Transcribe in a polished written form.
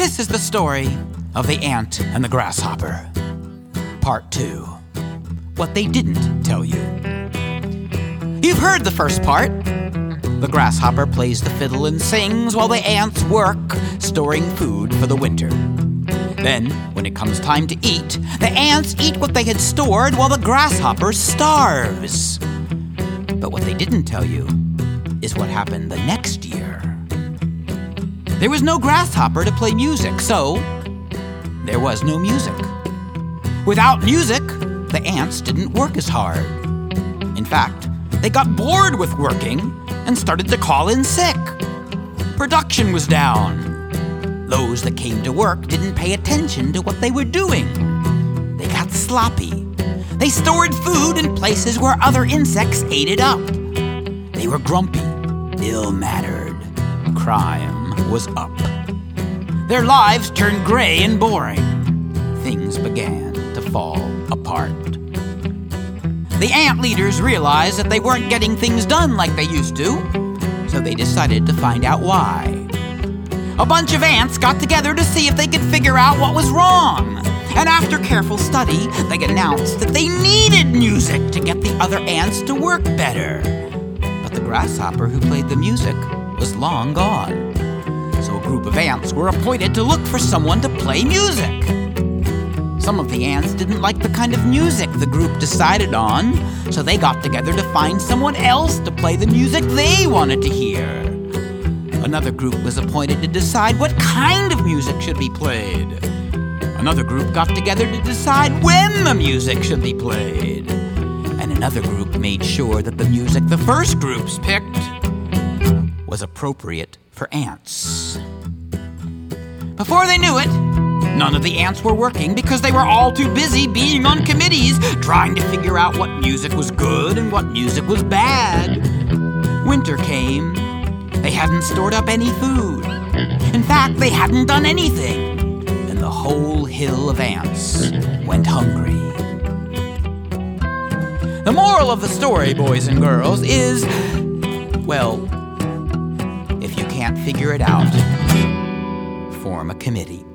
This is the story of the ant and the grasshopper. Part 2. What they didn't tell you. You've heard the first part. The grasshopper plays the fiddle and sings while the ants work, storing food for the winter. Then, when it comes time to eat, the ants eat what they had stored while the grasshopper starves. But what they didn't tell you is what happened the next year. There was no grasshopper to play music, so there was no music. Without music, the ants didn't work as hard. In fact, they got bored with working and started to call in sick. Production was down. Those that came to work didn't pay attention to what they were doing. They got sloppy. They stored food in places where other insects ate it up. They were grumpy, ill-mannered. Crime was up. Their lives turned gray and boring. Things began to fall apart. The ant leaders realized that they weren't getting things done like they used to, so they decided to find out why. A bunch of ants got together to see if they could figure out what was wrong. And after careful study, they announced that they needed music to get the other ants to work better. But the grasshopper who played the music was long gone. So a group of ants were appointed to look for someone to play music. Some of the ants didn't like the kind of music the group decided on, so they got together to find someone else to play the music they wanted to hear. Another group was appointed to decide what kind of music should be played. Another group got together to decide when the music should be played. And another group made sure that the music the first groups picked was appropriate for ants. Before they knew it, none of the ants were working because they were all too busy being on committees trying to figure out what music was good and what music was bad. Winter came. They hadn't stored up any food. In fact, they hadn't done anything. And the whole hill of ants went hungry. The moral of the story, boys and girls, is, well, if you can't figure it out, form a committee.